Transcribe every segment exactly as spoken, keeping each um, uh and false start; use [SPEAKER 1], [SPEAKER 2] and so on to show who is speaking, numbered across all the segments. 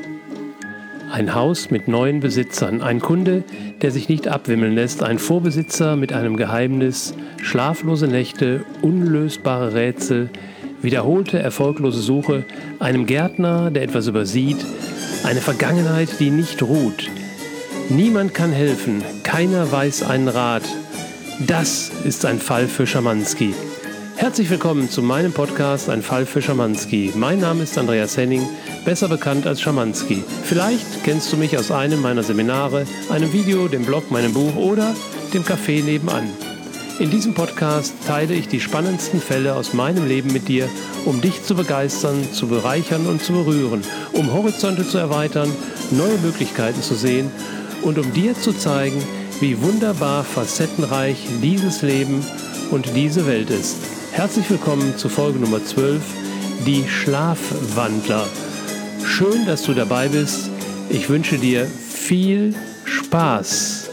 [SPEAKER 1] Ein Haus mit neuen Besitzern, ein Kunde, der sich nicht abwimmeln lässt, ein Vorbesitzer mit einem Geheimnis, schlaflose Nächte, unlösbare Rätsel, wiederholte erfolglose Suche, einem Gärtner, der etwas übersieht, eine Vergangenheit, die nicht ruht. Niemand kann helfen, keiner weiß einen Rat. Das ist ein Fall für Schamanski. Herzlich willkommen zu meinem Podcast Ein Fall für Schamanski. Mein Name ist Andreas Henning, besser bekannt als Schamanski. Vielleicht kennst du mich aus einem meiner Seminare, einem Video, dem Blog, meinem Buch oder dem Café nebenan. In diesem Podcast teile ich die spannendsten Fälle aus meinem Leben mit dir, um dich zu begeistern, zu bereichern und zu berühren, um Horizonte zu erweitern, neue Möglichkeiten zu sehen und um dir zu zeigen, wie wunderbar facettenreich dieses Leben und diese Welt ist. Herzlich willkommen zu Folge Nummer zwölf, die Schlafwandler. Schön, dass du dabei bist. Ich wünsche dir viel Spaß.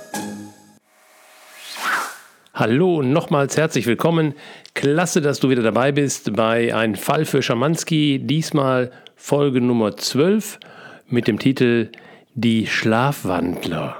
[SPEAKER 1] Hallo und nochmals herzlich willkommen. Klasse, dass du wieder dabei bist bei Ein Fall für Schamanski. Diesmal Folge Nummer zwölf mit dem Titel Die Schlafwandler.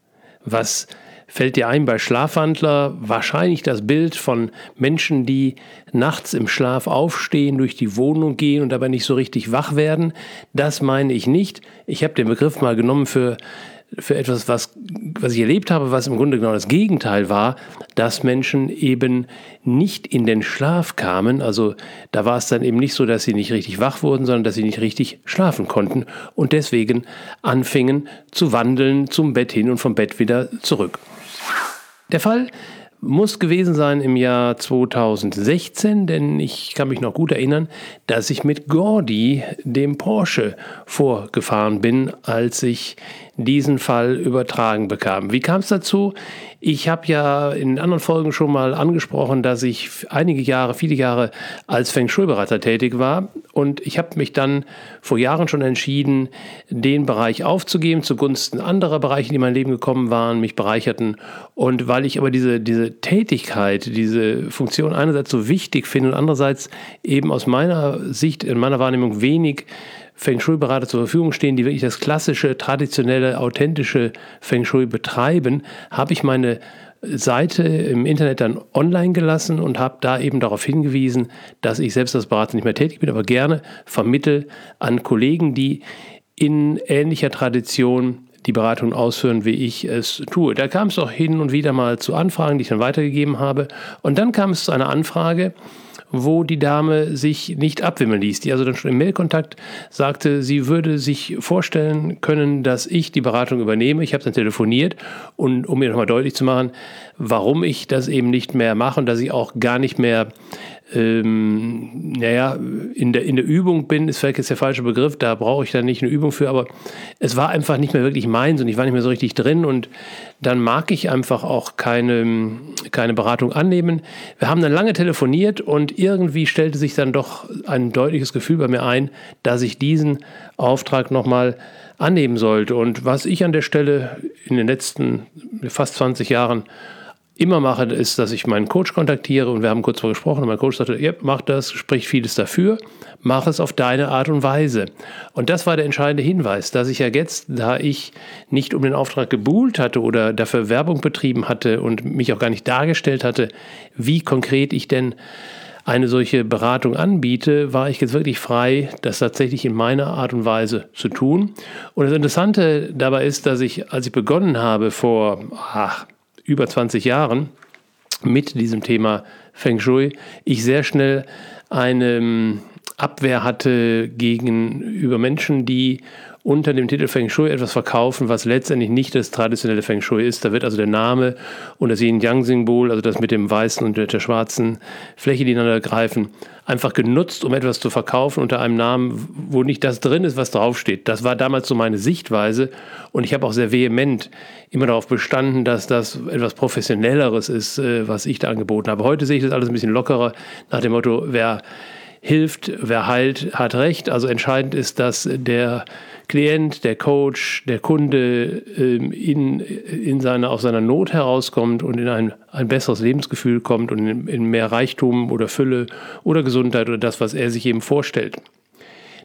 [SPEAKER 1] Was fällt dir ein bei Schlafwandler? Wahrscheinlich das Bild von Menschen, die nachts im Schlaf aufstehen, durch die Wohnung gehen und dabei nicht so richtig wach werden. Das meine ich nicht. Ich habe den Begriff mal genommen für, für etwas, was, was ich erlebt habe, was im Grunde genau das Gegenteil war, dass Menschen eben nicht in den Schlaf kamen. Also da war es dann eben nicht so, dass sie nicht richtig wach wurden, sondern dass sie nicht richtig schlafen konnten und deswegen anfingen zu wandeln zum Bett hin und vom Bett wieder zurück. Der Fall muss gewesen sein im Jahr zweitausendsechzehn, denn ich kann mich noch gut erinnern, dass ich mit Gordy, dem Porsche, vorgefahren bin, als ich diesen Fall übertragen bekam. Wie kam es dazu? Ich habe ja in anderen Folgen schon mal angesprochen, dass ich einige Jahre, viele Jahre als Feng Shui-Berater tätig war und ich habe mich dann vor Jahren schon entschieden, den Bereich aufzugeben zugunsten anderer Bereiche, die in mein Leben gekommen waren, mich bereicherten. Und weil ich aber diese, diese Tätigkeit, diese Funktion einerseits so wichtig finde und andererseits eben aus meiner Sicht, in meiner Wahrnehmung wenig Feng Shui-Berater zur Verfügung stehen, die wirklich das klassische, traditionelle, authentische Feng Shui betreiben, habe ich meine Seite im Internet dann online gelassen und habe da eben darauf hingewiesen, dass ich selbst als Berater nicht mehr tätig bin, aber gerne vermittle an Kollegen, die in ähnlicher Tradition die Beratung ausführen, wie ich es tue. Da kam es auch hin und wieder mal zu Anfragen, die ich dann weitergegeben habe. Und dann kam es zu einer Anfrage, wo die Dame sich nicht abwimmeln ließ, die also dann schon im Mailkontakt sagte, sie würde sich vorstellen können, dass ich die Beratung übernehme. Ich habe dann telefoniert und um mir nochmal deutlich zu machen, warum ich das eben nicht mehr mache und dass ich auch gar nicht mehr ähm, naja, in der, in der Übung bin, ist vielleicht jetzt der falsche Begriff, da brauche ich dann nicht eine Übung für, aber es war einfach nicht mehr wirklich meins und ich war nicht mehr so richtig drin und dann mag ich einfach auch keine, keine Beratung annehmen. Wir haben dann lange telefoniert und irgendwie stellte sich dann doch ein deutliches Gefühl bei mir ein, dass ich diesen Auftrag nochmal annehmen sollte. Und was ich an der Stelle in den letzten fast zwanzig Jahren immer mache, ist, dass ich meinen Coach kontaktiere und wir haben kurz darüber gesprochen und mein Coach sagte, ja, mach das, spricht vieles dafür, mach es auf deine Art und Weise. Und das war der entscheidende Hinweis, dass ich ja jetzt, da ich nicht um den Auftrag gebuhlt hatte oder dafür Werbung betrieben hatte und mich auch gar nicht dargestellt hatte, wie konkret ich denn eine solche Beratung anbiete, war ich jetzt wirklich frei, das tatsächlich in meiner Art und Weise zu tun. Und das Interessante dabei ist, dass ich, als ich begonnen habe vor ach, über zwanzig Jahren mit diesem Thema Feng Shui, ich sehr schnell eine Abwehr hatte gegenüber Menschen, die unter dem Titel Feng Shui etwas verkaufen, was letztendlich nicht das traditionelle Feng Shui ist. Da wird also der Name und das Yin-Yang-Symbol, also das mit dem weißen und der schwarzen Fläche, die ineinander greifen, einfach genutzt, um etwas zu verkaufen unter einem Namen, wo nicht das drin ist, was draufsteht. Das war damals so meine Sichtweise und ich habe auch sehr vehement immer darauf bestanden, dass das etwas Professionelleres ist, was ich da angeboten habe. Heute sehe ich das alles ein bisschen lockerer, nach dem Motto, wer hilft, wer heilt, hat recht. Also entscheidend ist, dass der Klient, der Coach, der Kunde ähm, in, in seine, aus seiner Not herauskommt und in ein, ein besseres Lebensgefühl kommt und in, in mehr Reichtum oder Fülle oder Gesundheit oder das, was er sich eben vorstellt.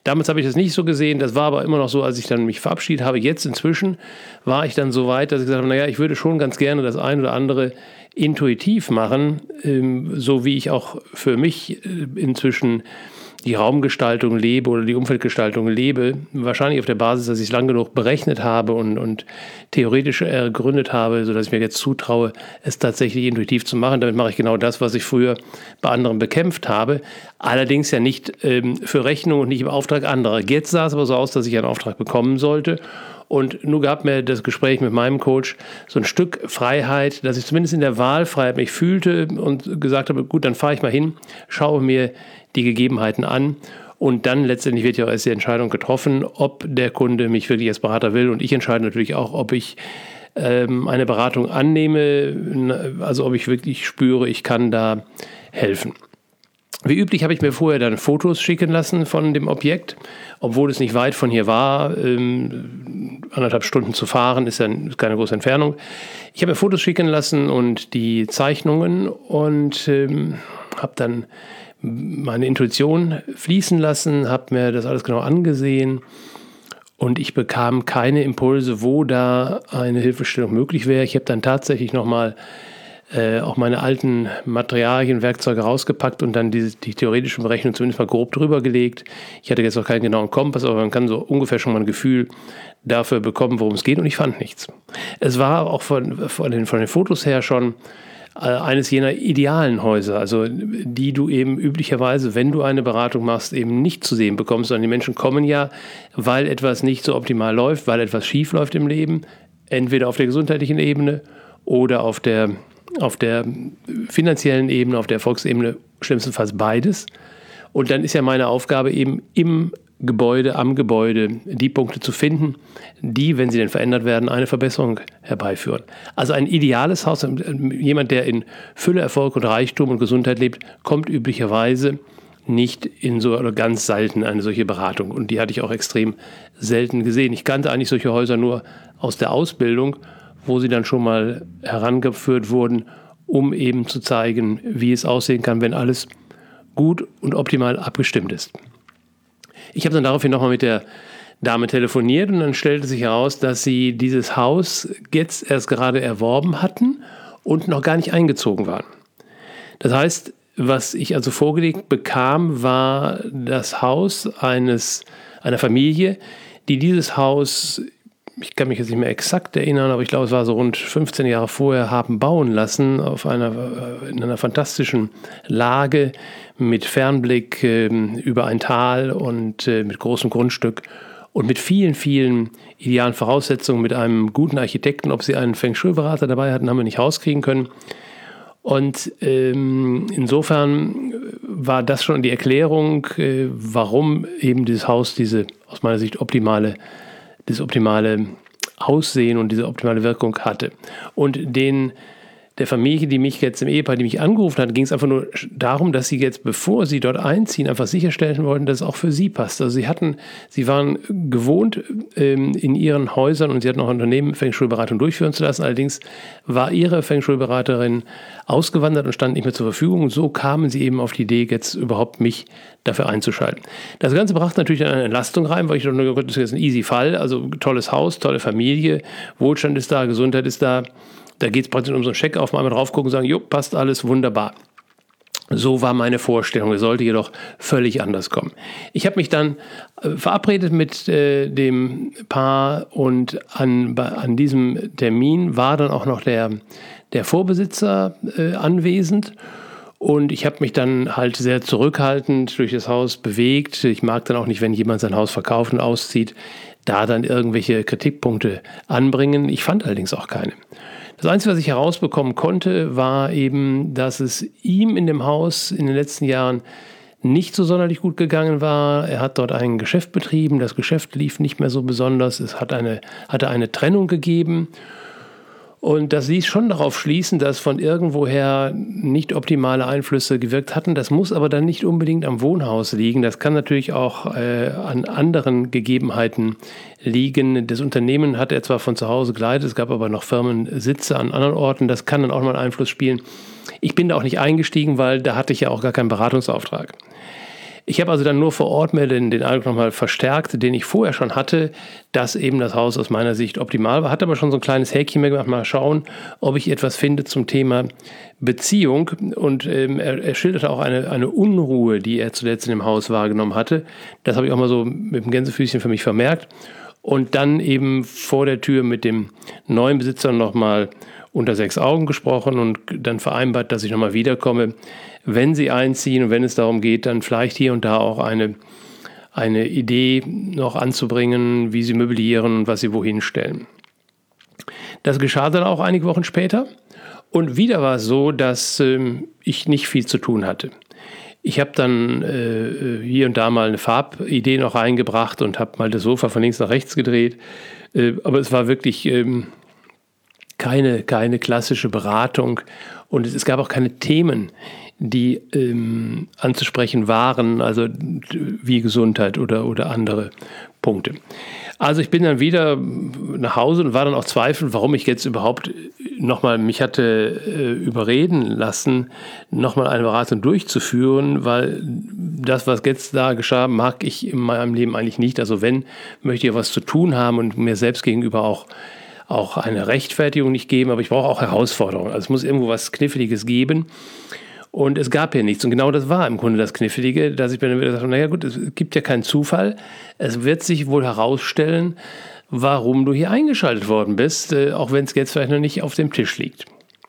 [SPEAKER 1] Damals habe ich das nicht so gesehen, das war aber immer noch so, als ich dann mich verabschiedet habe. Jetzt inzwischen war ich dann so weit, dass ich gesagt habe, naja, ich würde schon ganz gerne das ein oder andere intuitiv machen, ähm, so wie ich auch für mich äh, inzwischen die Raumgestaltung lebe oder die Umfeldgestaltung lebe, wahrscheinlich auf der Basis, dass ich es lang genug berechnet habe und, und theoretisch ergründet habe, sodass ich mir jetzt zutraue, es tatsächlich intuitiv zu machen. Damit mache ich genau das, was ich früher bei anderen bekämpft habe. Allerdings ja nicht ähm, für Rechnung und nicht im Auftrag anderer. Jetzt sah es aber so aus, dass ich einen Auftrag bekommen sollte. Und nun gab mir das Gespräch mit meinem Coach so ein Stück Freiheit, dass ich zumindest in der Wahlfreiheit mich fühlte und gesagt habe, gut, dann fahre ich mal hin, schaue mir die Gegebenheiten an und dann letztendlich wird ja auch erst die Entscheidung getroffen, ob der Kunde mich wirklich als Berater will, und ich entscheide natürlich auch, ob ich ähm, eine Beratung annehme, also ob ich wirklich spüre, ich kann da helfen. Wie üblich habe ich mir vorher dann Fotos schicken lassen von dem Objekt, obwohl es nicht weit von hier war. Ähm, anderthalb Stunden zu fahren ist ja ist keine große Entfernung. Ich habe mir Fotos schicken lassen und die Zeichnungen und ähm, habe dann meine Intuition fließen lassen, habe mir das alles genau angesehen und ich bekam keine Impulse, wo da eine Hilfestellung möglich wäre. Ich habe dann tatsächlich nochmal äh, auch meine alten Materialien, Werkzeuge rausgepackt und dann die, die theoretischen Berechnungen zumindest mal grob drüber gelegt. Ich hatte jetzt noch keinen genauen Kompass, aber man kann so ungefähr schon mal ein Gefühl dafür bekommen, worum es geht, und ich fand nichts. Es war auch von, von, den, von den Fotos her schon eines jener idealen Häuser, also die du eben üblicherweise, wenn du eine Beratung machst, eben nicht zu sehen bekommst, sondern die Menschen kommen ja, weil etwas nicht so optimal läuft, weil etwas schief läuft im Leben, entweder auf der gesundheitlichen Ebene oder auf der, auf der finanziellen Ebene, auf der Erfolgsebene, schlimmstenfalls beides. Und dann ist ja meine Aufgabe eben im Gebäude, am Gebäude, die Punkte zu finden, die, wenn sie denn verändert werden, eine Verbesserung herbeiführen. Also ein ideales Haus, jemand, der in Fülle, Erfolg und Reichtum und Gesundheit lebt, kommt üblicherweise nicht in so oder ganz selten eine solche Beratung. Und die hatte ich auch extrem selten gesehen. Ich kannte eigentlich solche Häuser nur aus der Ausbildung, wo sie dann schon mal herangeführt wurden, um eben zu zeigen, wie es aussehen kann, wenn alles gut und optimal abgestimmt ist. Ich habe dann daraufhin nochmal mit der Dame telefoniert und dann stellte sich heraus, dass sie dieses Haus jetzt erst gerade erworben hatten und noch gar nicht eingezogen waren. Das heißt, was ich also vorgelegt bekam, war das Haus eines, einer Familie, die dieses Haus, ich kann mich jetzt nicht mehr exakt erinnern, aber ich glaube, es war so rund fünfzehn Jahre vorher, haben bauen lassen auf einer, in einer fantastischen Lage mit Fernblick äh, über ein Tal und äh, mit großem Grundstück und mit vielen, vielen idealen Voraussetzungen, mit einem guten Architekten. Ob sie einen Feng Shui-Berater dabei hatten, haben wir nicht rauskriegen können. Und ähm, insofern war das schon die Erklärung, äh, warum eben dieses Haus diese aus meiner Sicht optimale das optimale Aussehen und diese optimale Wirkung hatte. Und den, der Familie, die mich jetzt im Ehepaar, die mich angerufen hat, ging es einfach nur darum, dass sie jetzt, bevor sie dort einziehen, einfach sicherstellen wollten, dass es auch für sie passt. Also sie hatten, sie waren gewohnt ähm, in ihren Häusern und sie hatten auch ein Unternehmen, Feng Shui-Beratung durchführen zu lassen. Allerdings war ihre Feng Shui-Beraterin ausgewandert und stand nicht mehr zur Verfügung. Und so kamen sie eben auf die Idee, jetzt überhaupt mich dafür einzuschalten. Das Ganze brachte natürlich eine Entlastung rein, weil ich dachte, das ist jetzt ein easy Fall. Also tolles Haus, tolle Familie, Wohlstand ist da, Gesundheit ist da. Da geht es praktisch um so einen Check auf, mal einmal drauf gucken und sagen, jo, passt alles, wunderbar. So war meine Vorstellung. Es sollte jedoch völlig anders kommen. Ich habe mich dann äh, verabredet mit äh, dem Paar und an, bei, an diesem Termin war dann auch noch der, der Vorbesitzer äh, anwesend. Und ich habe mich dann halt sehr zurückhaltend durch das Haus bewegt. Ich mag dann auch nicht, wenn jemand sein Haus verkauft und auszieht, da dann irgendwelche Kritikpunkte anbringen. Ich fand allerdings auch keine. Das Einzige, was ich herausbekommen konnte, war eben, dass es ihm in dem Haus in den letzten Jahren nicht so sonderlich gut gegangen war. Er hat dort ein Geschäft betrieben, das Geschäft lief nicht mehr so besonders, es hat eine, hatte eine Trennung gegeben. Und das ließ schon darauf schließen, dass von irgendwoher nicht optimale Einflüsse gewirkt hatten. Das muss aber dann nicht unbedingt am Wohnhaus liegen. Das kann natürlich auch äh, an anderen Gegebenheiten liegen. Das Unternehmen hat er zwar von zu Hause geleitet, es gab aber noch Firmensitze an anderen Orten. Das kann dann auch mal einen Einfluss spielen. Ich bin da auch nicht eingestiegen, weil da hatte ich ja auch gar keinen Beratungsauftrag. Ich habe also dann nur vor Ort mir den, den Eindruck nochmal verstärkt, den ich vorher schon hatte, dass eben das Haus aus meiner Sicht optimal war. Hatte aber schon so ein kleines Häkchen mehr gemacht, mal schauen, ob ich etwas finde zum Thema Beziehung. Und ähm, er, er schilderte auch eine, eine Unruhe, die er zuletzt in dem Haus wahrgenommen hatte. Das habe ich auch mal so mit dem Gänsefüßchen für mich vermerkt. Und dann eben vor der Tür mit dem neuen Besitzer nochmal unter sechs Augen gesprochen und dann vereinbart, dass ich nochmal wiederkomme, wenn sie einziehen und wenn es darum geht, dann vielleicht hier und da auch eine, eine Idee noch anzubringen, wie sie möblieren und was sie wohin stellen. Das geschah dann auch einige Wochen später und wieder war es so, dass ähm, ich nicht viel zu tun hatte. Ich habe dann äh, hier und da mal eine Farbidee noch reingebracht und habe mal das Sofa von links nach rechts gedreht. Äh, aber es war wirklich ähm, keine, keine klassische Beratung und es, es gab auch keine Themen, die ähm, anzusprechen waren, also wie Gesundheit oder, oder andere Punkte. Also ich bin dann wieder nach Hause und war dann auch zweifelnd, warum ich jetzt überhaupt nochmal mich hatte äh, überreden lassen, nochmal eine Beratung durchzuführen, weil das, was jetzt da geschah, mag ich in meinem Leben eigentlich nicht. Also wenn, möchte ich was zu tun haben und mir selbst gegenüber auch, auch eine Rechtfertigung nicht geben, aber ich brauche auch Herausforderungen. Also es muss irgendwo was Kniffliges geben. Und es gab ja nichts. Und genau das war im Grunde das Knifflige, dass ich mir dann wieder sagte, naja gut, es gibt ja keinen Zufall. Es wird sich wohl herausstellen, warum du hier eingeschaltet worden bist, äh, auch wenn es jetzt vielleicht noch nicht auf dem Tisch liegt.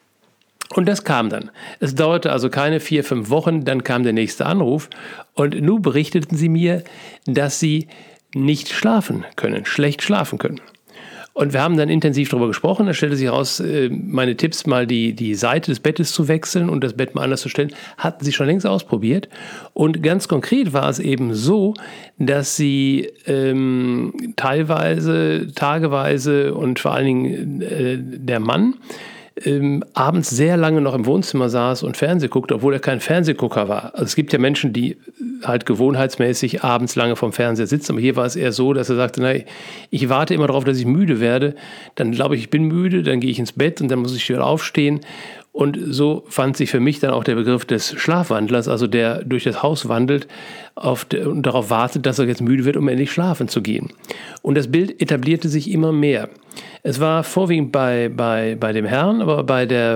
[SPEAKER 1] Und das kam dann. Es dauerte also keine vier, fünf Wochen, dann kam der nächste Anruf. Und nun berichteten sie mir, dass sie nicht schlafen können, schlecht schlafen können. Und wir haben dann intensiv darüber gesprochen. Da stellte sich heraus, meine Tipps, mal die, die Seite des Bettes zu wechseln und das Bett mal anders zu stellen, hatten sie schon längst ausprobiert. Und ganz konkret war es eben so, dass sie ähm, teilweise, tageweise und vor allen Dingen äh, der Mann ähm, abends sehr lange noch im Wohnzimmer saß und Fernseh guckte, obwohl er kein Fernsehgucker war. Also es gibt ja Menschen, die halt gewohnheitsmäßig abends lange vorm Fernseher sitzen, aber hier war es eher so, dass er sagte, na, ich warte immer darauf, dass ich müde werde, dann glaube ich, ich bin müde, dann gehe ich ins Bett und dann muss ich wieder aufstehen. Und so fand sich für mich dann auch der Begriff des Schlafwandlers, also der durch das Haus wandelt auf de, und darauf wartet, dass er jetzt müde wird, um endlich schlafen zu gehen. Und das Bild etablierte sich immer mehr. Es war vorwiegend bei, bei, bei dem Herrn, aber bei der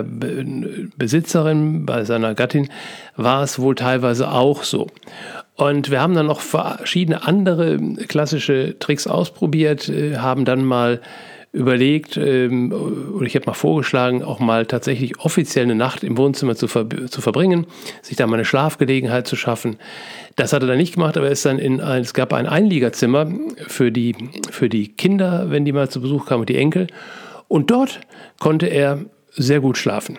[SPEAKER 1] Besitzerin, bei seiner Gattin, war es wohl teilweise auch so. Und wir haben dann noch verschiedene andere klassische Tricks ausprobiert, haben dann mal überlegt, ähm, oder ich habe mal vorgeschlagen, auch mal tatsächlich offiziell eine Nacht im Wohnzimmer zu, ver- zu verbringen, sich da mal eine Schlafgelegenheit zu schaffen. Das hat er dann nicht gemacht, aber er ist dann in ein, es gab ein Einliegerzimmer für die, für die Kinder, wenn die mal zu Besuch kamen, und die Enkel. Und dort konnte er sehr gut schlafen.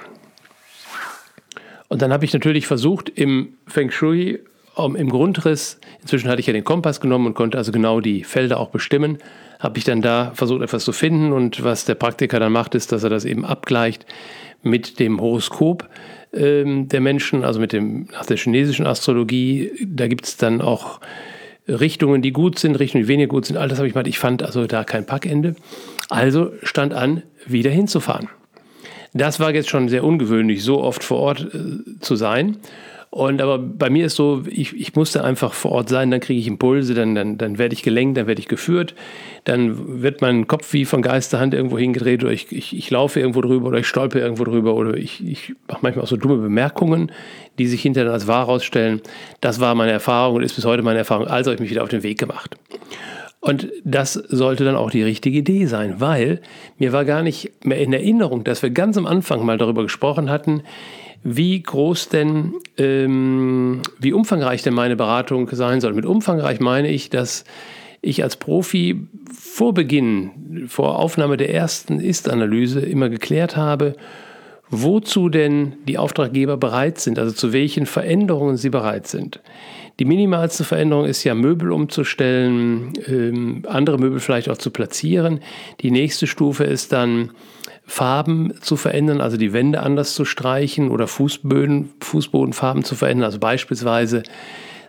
[SPEAKER 1] Und dann habe ich natürlich versucht, im Feng Shui, um, im Grundriss, inzwischen hatte ich ja den Kompass genommen und konnte also genau die Felder auch bestimmen, habe ich dann da versucht, etwas zu finden. Und was der Praktiker dann macht, ist, dass er das eben abgleicht mit dem Horoskop ähm, der Menschen, also mit dem, nach der chinesischen Astrologie. Da gibt es dann auch Richtungen, die gut sind, Richtungen, die weniger gut sind. All das habe ich gemacht. Ich fand also da kein Packende. Also stand an, wieder hinzufahren. Das war jetzt schon sehr ungewöhnlich, so oft vor Ort äh, zu sein. Und aber bei mir ist so, ich, ich musste einfach vor Ort sein, dann kriege ich Impulse, dann, dann, dann werde ich gelenkt, dann werde ich geführt, dann wird mein Kopf wie von Geisterhand irgendwo hingedreht oder ich, ich, ich laufe irgendwo drüber oder ich stolpe irgendwo drüber oder ich, ich mache manchmal auch so dumme Bemerkungen, die sich hinterher als wahr herausstellen. Das war meine Erfahrung und ist bis heute meine Erfahrung, also habe ich mich wieder auf den Weg gemacht. Und das sollte dann auch die richtige Idee sein, weil mir war gar nicht mehr in Erinnerung, dass wir ganz am Anfang mal darüber gesprochen hatten, wie groß denn, ähm, wie umfangreich denn meine Beratung sein soll. Mit umfangreich meine ich, dass ich als Profi vor Beginn, vor Aufnahme der ersten Ist-Analyse immer geklärt habe, wozu denn die Auftraggeber bereit sind, also zu welchen Veränderungen sie bereit sind. Die minimalste Veränderung ist ja, Möbel umzustellen, ähm, andere Möbel vielleicht auch zu platzieren. Die nächste Stufe ist dann, Farben zu verändern, also die Wände anders zu streichen oder Fußböden, Fußbodenfarben zu verändern. Also beispielsweise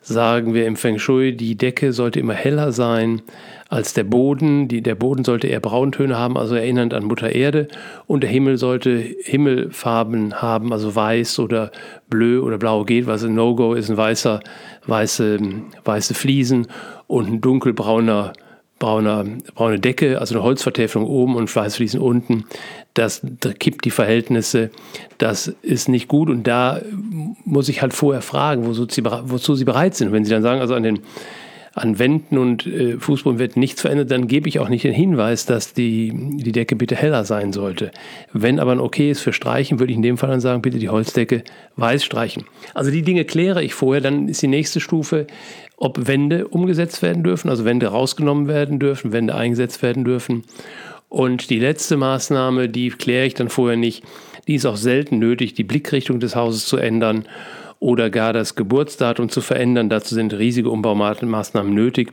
[SPEAKER 1] sagen wir im Feng Shui, die Decke sollte immer heller sein als der Boden. Die, der Boden sollte eher Brauntöne haben, also erinnernd an Mutter Erde. Und der Himmel sollte Himmelfarben haben, also weiß oder bleu oder blau geht. Was ein No-Go ist, ein weißer, weiße, weiße Fliesen und ein dunkelbrauner brauner, braune Decke, also eine Holzvertäfelung oben und Weißfliesen unten. Das, das kippt die Verhältnisse. Das ist nicht gut. Und da muss ich halt vorher fragen, wozu sie, wozu sie bereit sind. Wenn sie dann sagen, also an den an Wänden und äh, Fußboden wird nichts verändert, dann gebe ich auch nicht den Hinweis, dass die, die Decke bitte heller sein sollte. Wenn aber ein Okay ist für Streichen, würde ich in dem Fall dann sagen, bitte die Holzdecke weiß streichen. Also die Dinge kläre ich vorher. Dann ist die nächste Stufe, ob Wände umgesetzt werden dürfen, also Wände rausgenommen werden dürfen, Wände eingesetzt werden dürfen. Und die letzte Maßnahme, die kläre ich dann vorher nicht, die ist auch selten nötig, die Blickrichtung des Hauses zu ändern oder gar das Geburtsdatum zu verändern. Dazu sind riesige Umbaumaßnahmen nötig.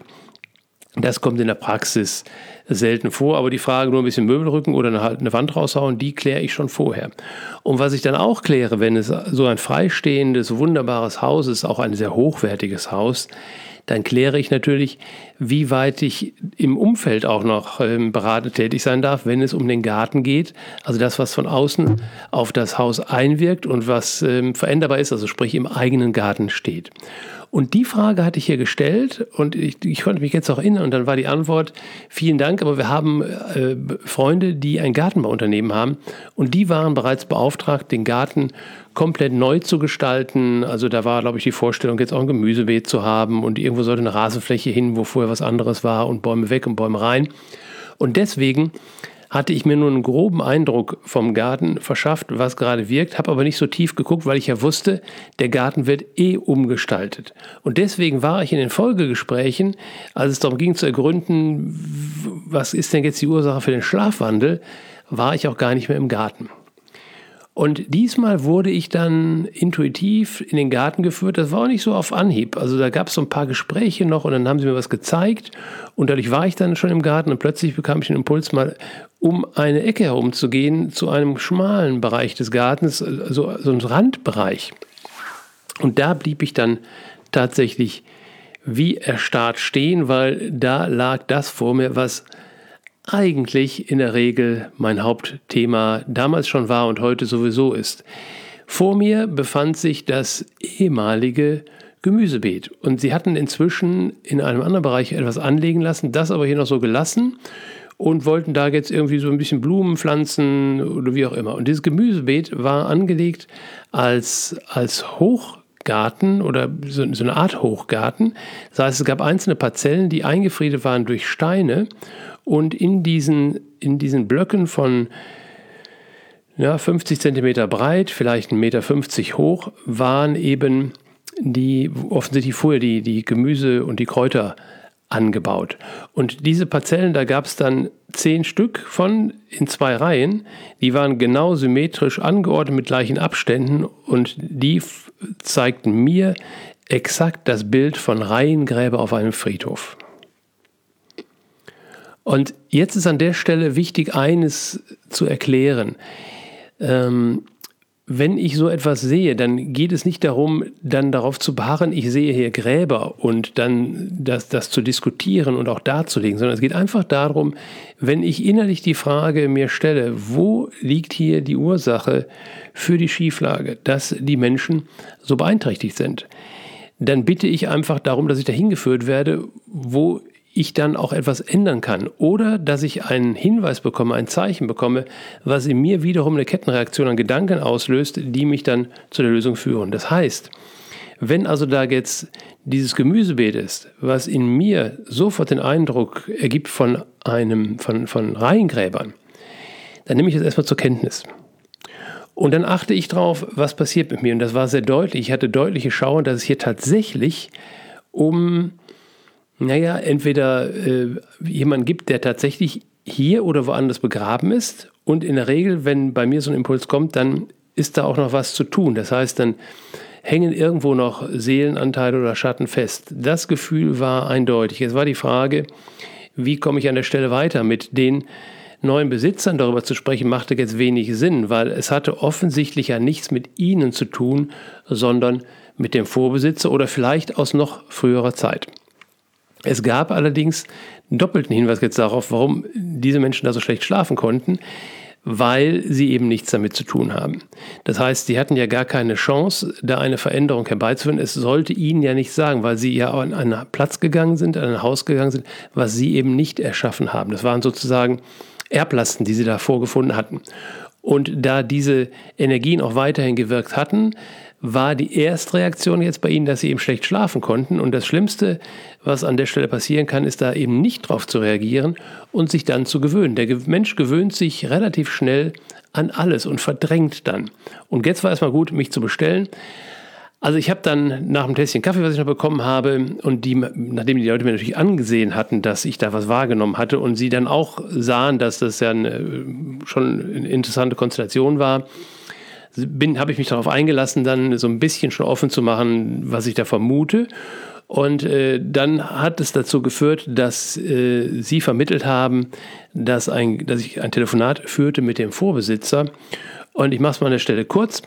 [SPEAKER 1] Das kommt in der Praxis selten vor, aber die Frage, nur ein bisschen Möbel rücken oder eine, eine Wand raushauen, die kläre ich schon vorher. Und was ich dann auch kläre, wenn es so ein freistehendes, wunderbares Haus ist, auch ein sehr hochwertiges Haus, dann kläre ich natürlich, wie weit ich im Umfeld auch noch ähm, beratend tätig sein darf, wenn es um den Garten geht. Also das, was von außen auf das Haus einwirkt und was ähm, veränderbar ist, also sprich im eigenen Garten steht. Und die Frage hatte ich hier gestellt und ich, ich konnte mich jetzt auch erinnern und dann war die Antwort, vielen Dank, aber wir haben äh, Freunde, die ein Gartenbauunternehmen haben und die waren bereits beauftragt, den Garten komplett neu zu gestalten. Also da war, glaube ich, die Vorstellung, jetzt auch ein Gemüsebeet zu haben und irgendwo sollte eine Rasenfläche hin, wo vorher was anderes war und Bäume weg und Bäume rein. Und deswegen hatte ich mir nur einen groben Eindruck vom Garten verschafft, was gerade wirkt, habe aber nicht so tief geguckt, weil ich ja wusste, der Garten wird eh umgestaltet. Und deswegen war ich in den Folgegesprächen, als es darum ging zu ergründen, was ist denn jetzt die Ursache für den Schlafwandel, war ich auch gar nicht mehr im Garten. Und diesmal wurde ich dann intuitiv in den Garten geführt. Das war auch nicht so auf Anhieb. Also da gab es so ein paar Gespräche noch und dann haben sie mir was gezeigt. Und dadurch war ich dann schon im Garten und plötzlich bekam ich den Impuls, mal um eine Ecke herumzugehen zu einem schmalen Bereich des Gartens, also so ein Randbereich. Und da blieb ich dann tatsächlich wie erstarrt stehen, weil da lag das vor mir, was eigentlich in der Regel mein Hauptthema damals schon war und heute sowieso ist. Vor mir befand sich das ehemalige Gemüsebeet und sie hatten inzwischen in einem anderen Bereich etwas anlegen lassen, das aber hier noch so gelassen und wollten da jetzt irgendwie so ein bisschen Blumen pflanzen oder wie auch immer. Und dieses Gemüsebeet war angelegt als, als Hochgarten oder so, so eine Art Hochgarten. Das heißt, es gab einzelne Parzellen, die eingefriedet waren durch Steine. Und in diesen, in diesen Blöcken von ja, fünfzig Zentimeter breit, vielleicht ein Meter fünfzig hoch, waren eben die offensichtlich vorher die, die Gemüse und die Kräuter angebaut. Und diese Parzellen, da gab es dann zehn Stück von in zwei Reihen. Die waren genau symmetrisch angeordnet mit gleichen Abständen und die f- zeigten mir exakt das Bild von Reihengräber auf einem Friedhof. Und jetzt ist an der Stelle wichtig, eines zu erklären. Ähm, wenn ich so etwas sehe, dann geht es nicht darum, dann darauf zu beharren, ich sehe hier Gräber und dann das, das zu diskutieren und auch darzulegen, sondern es geht einfach darum, wenn ich innerlich die Frage mir stelle, wo liegt hier die Ursache für die Schieflage, dass die Menschen so beeinträchtigt sind, dann bitte ich einfach darum, dass ich dahin geführt werde, wo ich dann auch etwas ändern kann oder dass ich einen Hinweis bekomme, ein Zeichen bekomme, was in mir wiederum eine Kettenreaktion an Gedanken auslöst, die mich dann zu der Lösung führen. Das heißt, wenn also da jetzt dieses Gemüsebeet ist, was in mir sofort den Eindruck ergibt von einem, von, von Reihengräbern, dann nehme ich das erstmal zur Kenntnis. Und dann achte ich drauf, was passiert mit mir. Und das war sehr deutlich. Ich hatte deutliche Schauern, dass es hier tatsächlich um Naja, entweder äh, jemand gibt, der tatsächlich hier oder woanders begraben ist und in der Regel, wenn bei mir so ein Impuls kommt, dann ist da auch noch was zu tun. Das heißt, dann hängen irgendwo noch Seelenanteile oder Schatten fest. Das Gefühl war eindeutig. Es war die Frage, wie komme ich an der Stelle weiter? Mit den neuen Besitzern darüber zu sprechen, machte jetzt wenig Sinn, weil es hatte offensichtlich ja nichts mit ihnen zu tun, sondern mit dem Vorbesitzer oder vielleicht aus noch früherer Zeit. Es gab allerdings einen doppelten Hinweis jetzt darauf, warum diese Menschen da so schlecht schlafen konnten, weil sie eben nichts damit zu tun haben. Das heißt, sie hatten ja gar keine Chance, da eine Veränderung herbeizuführen. Es sollte ihnen ja nicht sagen, weil sie ja an einen Platz gegangen sind, an ein Haus gegangen sind, was sie eben nicht erschaffen haben. Das waren sozusagen Erblasten, die sie da vorgefunden hatten. Und da diese Energien auch weiterhin gewirkt hatten, war die Erstreaktion jetzt bei ihnen, dass sie eben schlecht schlafen konnten. Und das Schlimmste, was an der Stelle passieren kann, ist da eben nicht drauf zu reagieren und sich dann zu gewöhnen. Der Mensch gewöhnt sich relativ schnell an alles und verdrängt dann. Und jetzt war es mal gut, mich zu bestellen. Also ich habe dann nach dem Tässchen Kaffee, was ich noch bekommen habe, und die, nachdem die Leute mir natürlich angesehen hatten, dass ich da was wahrgenommen hatte und sie dann auch sahen, dass das ja eine, schon eine interessante Konstellation war, bin, habe ich mich darauf eingelassen, dann so ein bisschen schon offen zu machen, was ich da vermute. Und äh, dann hat es dazu geführt, dass äh, sie vermittelt haben, dass, ein, dass ich ein Telefonat führte mit dem Vorbesitzer. Und ich mache es mal an der Stelle kurz.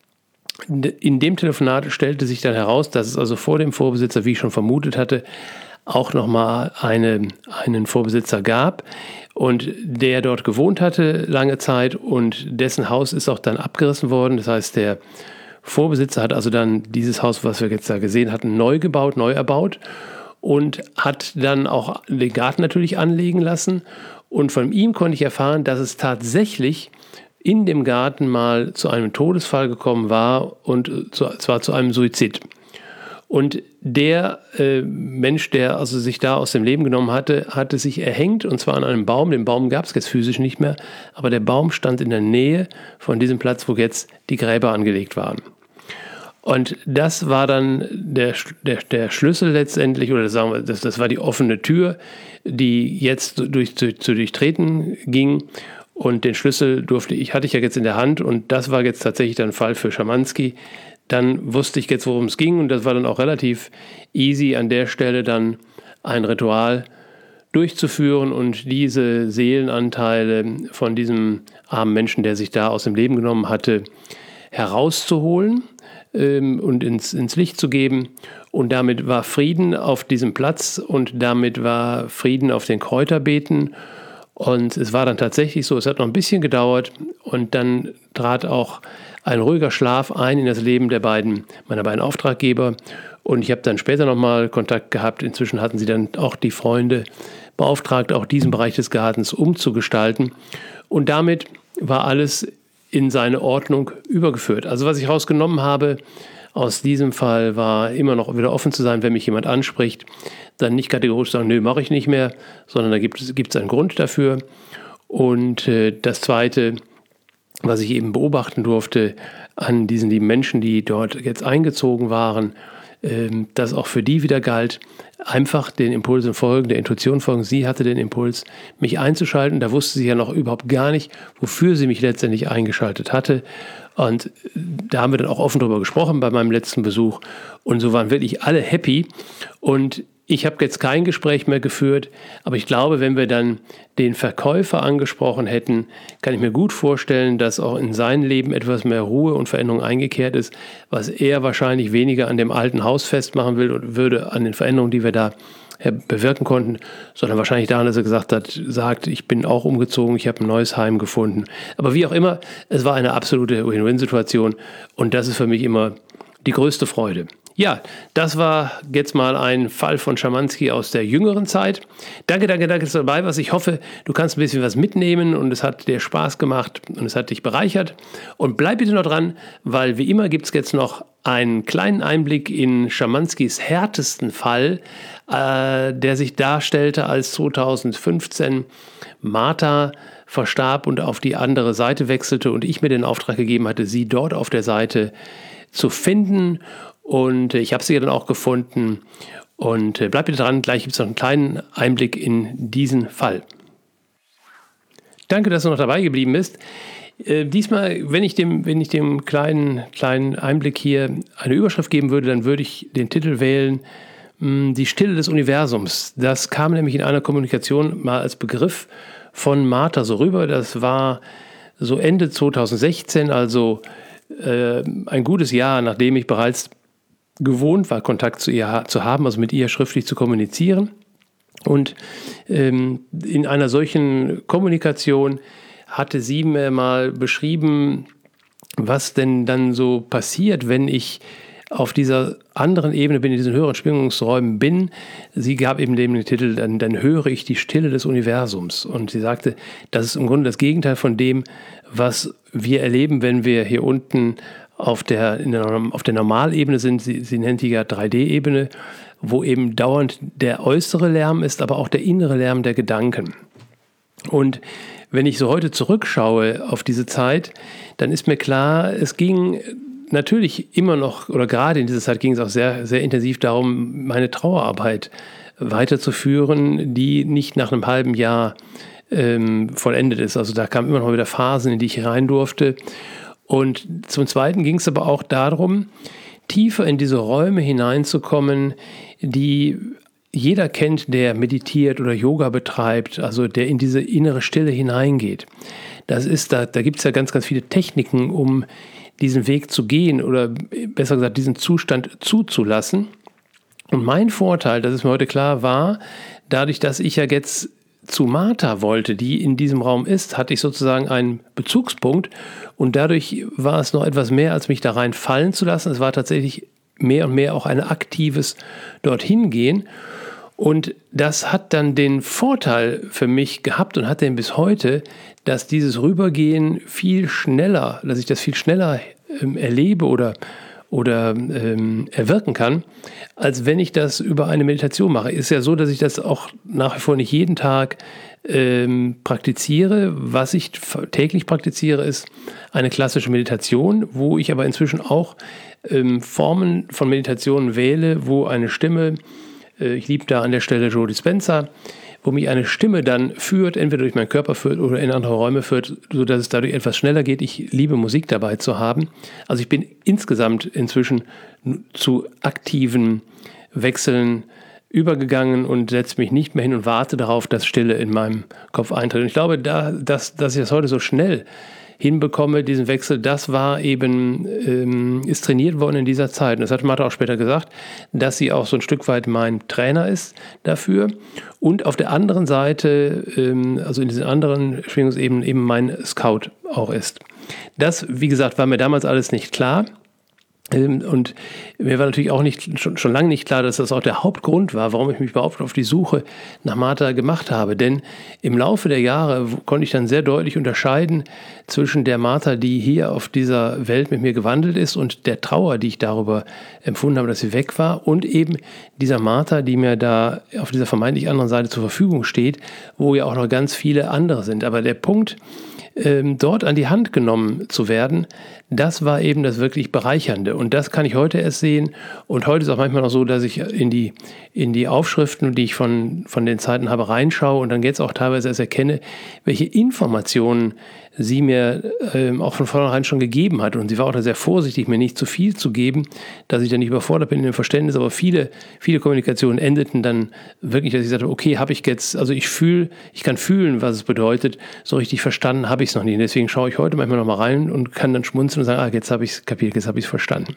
[SPEAKER 1] In dem Telefonat stellte sich dann heraus, dass es also vor dem Vorbesitzer, wie ich schon vermutet hatte, auch nochmal eine, einen Vorbesitzer gab und der dort gewohnt hatte lange Zeit und dessen Haus ist auch dann abgerissen worden. Das heißt, der Vorbesitzer hat also dann dieses Haus, was wir jetzt da gesehen hatten, neu gebaut, neu erbaut und hat dann auch den Garten natürlich anlegen lassen. Und von ihm konnte ich erfahren, dass es tatsächlich in dem Garten mal zu einem Todesfall gekommen war und zwar zu einem Suizid. Und der äh, Mensch, der also sich da aus dem Leben genommen hatte, hatte sich erhängt und zwar an einem Baum. Den Baum gab es jetzt physisch nicht mehr, aber der Baum stand in der Nähe von diesem Platz, wo jetzt die Gräber angelegt waren. Und das war dann der, der, der Schlüssel letztendlich, oder sagen wir, das, das war die offene Tür, die jetzt durch, zu, zu durchtreten ging. Und den Schlüssel durfte ich, hatte ich ja jetzt in der Hand und das war jetzt tatsächlich dann ein Fall für Schamanski. Dann wusste ich jetzt, worum es ging und das war dann auch relativ easy, an der Stelle dann ein Ritual durchzuführen und diese Seelenanteile von diesem armen Menschen, der sich da aus dem Leben genommen hatte, herauszuholen ähm, und ins, ins Licht zu geben. Und damit war Frieden auf diesem Platz und damit war Frieden auf den Kräuterbeeten. Und es war dann tatsächlich so, es hat noch ein bisschen gedauert und dann trat auch ein ruhiger Schlaf ein in das Leben der beiden, meiner beiden Auftraggeber. Und ich habe dann später nochmal Kontakt gehabt. Inzwischen hatten sie dann auch die Freunde beauftragt, auch diesen Bereich des Gartens umzugestalten. Und damit war alles in seine Ordnung übergeführt. Also was ich rausgenommen habe aus diesem Fall war immer noch wieder offen zu sein, wenn mich jemand anspricht, dann nicht kategorisch sagen, nö, mache ich nicht mehr, sondern da gibt es, gibt es einen Grund dafür. Und äh, das Zweite, was ich eben beobachten durfte an diesen lieben Menschen, die dort jetzt eingezogen waren, äh, dass auch für die wieder galt, einfach den Impulsen folgen, der Intuition folgen. Sie hatte den Impuls, mich einzuschalten. Da wusste sie ja noch überhaupt gar nicht, wofür sie mich letztendlich eingeschaltet hatte. Und da haben wir dann auch offen drüber gesprochen bei meinem letzten Besuch. Und so waren wirklich alle happy. Und ich habe jetzt kein Gespräch mehr geführt, aber ich glaube, wenn wir dann den Verkäufer angesprochen hätten, kann ich mir gut vorstellen, dass auch in sein Leben etwas mehr Ruhe und Veränderung eingekehrt ist, was er wahrscheinlich weniger an dem alten Haus festmachen will und würde an den Veränderungen, die wir da bewirken konnten, sondern wahrscheinlich daran, dass er gesagt hat, sagt, ich bin auch umgezogen, ich habe ein neues Heim gefunden. Aber wie auch immer, es war eine absolute Win-Win-Situation und das ist für mich immer die größte Freude. Ja, das war jetzt mal ein Fall von Schamanski aus der jüngeren Zeit. Danke, danke, danke, dass du dabei warst. Ich hoffe, du kannst ein bisschen was mitnehmen und es hat dir Spaß gemacht und es hat dich bereichert. Und bleib bitte noch dran, weil wie immer gibt es jetzt noch einen kleinen Einblick in Schamanskis härtesten Fall, äh, der sich darstellte, als zweitausendfünfzehn Martha verstarb und auf die andere Seite wechselte und ich mir den Auftrag gegeben hatte, sie dort auf der Seite zu finden. Und ich habe sie dann auch gefunden. Und bleib bitte dran, gleich gibt es noch einen kleinen Einblick in diesen Fall. Danke, dass du noch dabei geblieben bist. Äh, diesmal, wenn ich dem, wenn ich dem kleinen, kleinen Einblick hier eine Überschrift geben würde, dann würde ich den Titel wählen, mh, Die Stille des Universums. Das kam nämlich in einer Kommunikation mal als Begriff von Martha so rüber. Das war so Ende zweitausendsechzehn, also äh, ein gutes Jahr, nachdem ich bereits gewohnt war, Kontakt zu ihr ha- zu haben, also mit ihr schriftlich zu kommunizieren. Und ähm, in einer solchen Kommunikation hatte sie mir mal beschrieben, was denn dann so passiert, wenn ich auf dieser anderen Ebene bin, in diesen höheren Schwingungsräumen bin. Sie gab eben dem den Titel, dann, dann höre ich die Stille des Universums. Und sie sagte, das ist im Grunde das Gegenteil von dem, was wir erleben, wenn wir hier unten auf der, in der, auf der Normalebene sind. Sie, sie nennt die ja drei D-Ebene, wo eben dauernd der äußere Lärm ist, aber auch der innere Lärm der Gedanken. Und wenn ich so heute zurückschaue auf diese Zeit, dann ist mir klar, es ging natürlich immer noch, oder gerade in dieser Zeit ging es auch sehr, sehr intensiv darum, meine Trauerarbeit weiterzuführen, die nicht nach einem halben Jahr ähm, vollendet ist. Also da kamen immer noch wieder Phasen, in die ich rein durfte. Und zum Zweiten ging es aber auch darum, tiefer in diese Räume hineinzukommen, die jeder kennt, der meditiert oder Yoga betreibt, also der in diese innere Stille hineingeht. Das ist, da, da gibt es ja ganz, ganz viele Techniken, um diesen Weg zu gehen oder besser gesagt, diesen Zustand zuzulassen. Und mein Vorteil, das ist mir heute klar, war, dadurch, dass ich ja jetzt zu Martha wollte, die in diesem Raum ist, hatte ich sozusagen einen Bezugspunkt und dadurch war es noch etwas mehr, als mich da rein fallen zu lassen. Es war tatsächlich mehr und mehr auch ein aktives dorthin gehen. Und das hat dann den Vorteil für mich gehabt und hat den bis heute, dass dieses Rübergehen viel schneller, dass ich das viel schneller ähm, erlebe oder, oder ähm, erwirken kann, als wenn ich das über eine Meditation mache. Ist ja so, dass ich das auch nach wie vor nicht jeden Tag ähm, praktiziere. Was ich täglich praktiziere, ist eine klassische Meditation, wo ich aber inzwischen auch ähm, Formen von Meditationen wähle, wo eine Stimme, ich liebe da an der Stelle Joe Dispenza, wo mich eine Stimme dann führt, entweder durch meinen Körper führt oder in andere Räume führt, sodass es dadurch etwas schneller geht. Ich liebe Musik dabei zu haben. Also ich bin insgesamt inzwischen zu aktiven Wechseln übergegangen und setze mich nicht mehr hin und warte darauf, dass Stille in meinem Kopf eintritt. Und ich glaube, da, dass, dass ich das heute so schnell hinbekomme, diesen Wechsel, das war eben, ähm, ist trainiert worden in dieser Zeit. Und das hat Martha auch später gesagt, dass sie auch so ein Stück weit mein Trainer ist dafür. Und auf der anderen Seite, ähm, also in diesen anderen Schwingungsebenen, eben mein Scout auch ist. Das, wie gesagt, war mir damals alles nicht klar. Und mir war natürlich auch nicht, schon, schon lange nicht klar, dass das auch der Hauptgrund war, warum ich mich überhaupt auf die Suche nach Martha gemacht habe. Denn im Laufe der Jahre konnte ich dann sehr deutlich unterscheiden zwischen der Martha, die hier auf dieser Welt mit mir gewandelt ist und der Trauer, die ich darüber empfunden habe, dass sie weg war, und eben dieser Martha, die mir da auf dieser vermeintlich anderen Seite zur Verfügung steht, wo ja auch noch ganz viele andere sind. Aber der Punkt, Ähm, dort an die Hand genommen zu werden, das war eben das wirklich Bereichernde. Und das kann ich heute erst sehen. Und heute ist auch manchmal noch so, dass ich in die, in die Aufschriften, die ich von, von den Zeiten habe, reinschaue und dann jetzt auch teilweise erst erkenne, welche Informationen sie mir ähm, auch von vornherein schon gegeben hat. Und sie war auch da sehr vorsichtig, mir nicht zu viel zu geben, dass ich dann nicht überfordert bin in dem Verständnis. Aber viele, viele Kommunikationen endeten dann wirklich, dass ich sagte, okay, habe ich jetzt, also ich fühle, ich kann fühlen, was es bedeutet. So richtig verstanden habe ich es noch nie. Und deswegen schaue ich heute manchmal noch mal rein und kann dann schmunzeln und sagen, ah, jetzt habe ich es kapiert, jetzt habe ich es verstanden.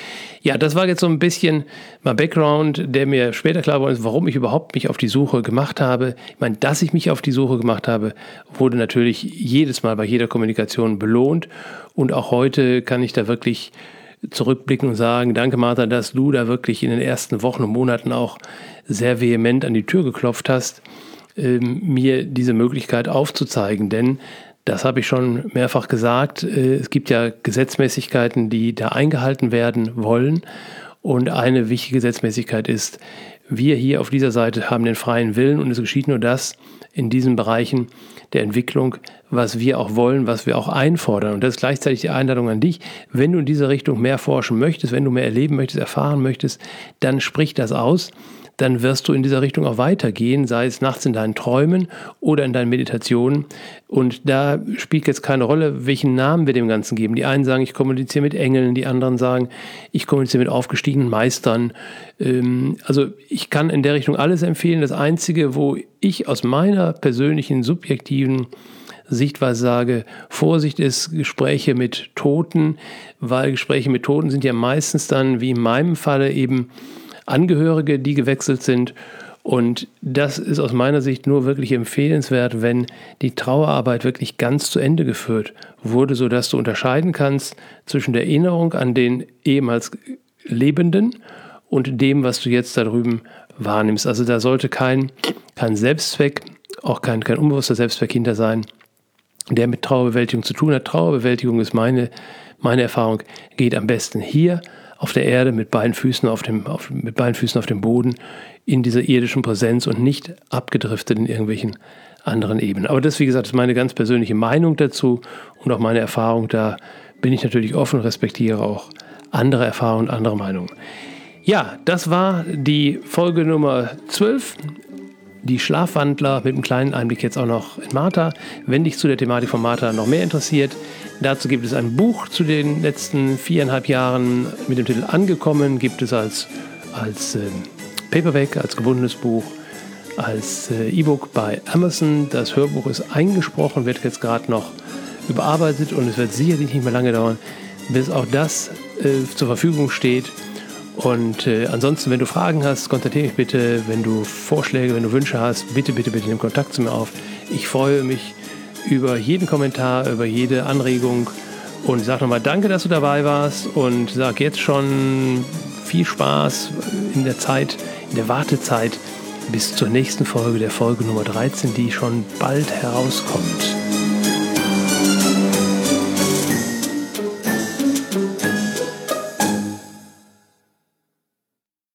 [SPEAKER 1] Ja, das war jetzt so ein bisschen mein Background, der mir später klar geworden ist, warum ich überhaupt mich auf die Suche gemacht habe. Ich meine, dass ich mich auf die Suche gemacht habe, wurde natürlich jedes Mal bei jeder Kommunikation belohnt. Und auch heute kann ich da wirklich zurückblicken und sagen, danke Martha, dass du da wirklich in den ersten Wochen und Monaten auch sehr vehement an die Tür geklopft hast, ähm, mir diese Möglichkeit aufzuzeigen. Denn das habe ich schon mehrfach gesagt. Es gibt ja Gesetzmäßigkeiten, die da eingehalten werden wollen. Und eine wichtige Gesetzmäßigkeit ist, wir hier auf dieser Seite haben den freien Willen und es geschieht nur das in diesen Bereichen der Entwicklung, was wir auch wollen, was wir auch einfordern. Und das ist gleichzeitig die Einladung an dich. Wenn du in diese Richtung mehr forschen möchtest, wenn du mehr erleben möchtest, erfahren möchtest, dann sprich das aus. Dann wirst du in dieser Richtung auch weitergehen, sei es nachts in deinen Träumen oder in deinen Meditationen. Und da spielt jetzt keine Rolle, welchen Namen wir dem Ganzen geben. Die einen sagen, ich kommuniziere mit Engeln, die anderen sagen, ich kommuniziere mit aufgestiegenen Meistern. Also ich kann in der Richtung alles empfehlen. Das Einzige, wo ich aus meiner persönlichen, subjektiven Sichtweise sage, Vorsicht ist Gespräche mit Toten, weil Gespräche mit Toten sind ja meistens dann, wie in meinem Falle, eben Angehörige, die gewechselt sind. Und das ist aus meiner Sicht nur wirklich empfehlenswert, wenn die Trauerarbeit wirklich ganz zu Ende geführt wurde, sodass du unterscheiden kannst zwischen der Erinnerung an den ehemals Lebenden und dem, was du jetzt da drüben wahrnimmst. Also da sollte kein, kein Selbstzweck, auch kein, kein unbewusster Selbstzweck hinter sein, der mit Trauerbewältigung zu tun hat. Trauerbewältigung ist meine, meine Erfahrung, geht am besten hier auf der Erde mit beiden Füßen auf dem, auf, mit beiden Füßen auf dem Boden in dieser irdischen Präsenz und nicht abgedriftet in irgendwelchen anderen Ebenen. Aber das, wie gesagt, ist meine ganz persönliche Meinung dazu und auch meine Erfahrung. Da bin ich natürlich offen, respektiere auch andere Erfahrungen und andere Meinungen. Ja, das war die Folge Nummer zwölf. Die Schlafwandler mit einem kleinen Einblick jetzt auch noch in Martha. Wenn dich zu der Thematik von Martha noch mehr interessiert, dazu gibt es ein Buch zu den letzten viereinhalb Jahren mit dem Titel Angekommen. Gibt es als, als äh, Paperback, als gebundenes Buch, als äh, E-Book bei Amazon. Das Hörbuch ist eingesprochen, wird jetzt gerade noch überarbeitet und es wird sicherlich nicht mehr lange dauern, bis auch das äh, zur Verfügung steht. Und äh, ansonsten, wenn du Fragen hast, kontaktiere mich bitte. Wenn du Vorschläge, wenn du Wünsche hast, bitte, bitte, bitte nimm Kontakt zu mir auf. Ich freue mich über jeden Kommentar, über jede Anregung und sag nochmal danke, dass du dabei warst und sag jetzt schon viel Spaß in der Zeit, in der Wartezeit bis zur nächsten Folge, der Folge Nummer dreizehn, die schon bald herauskommt.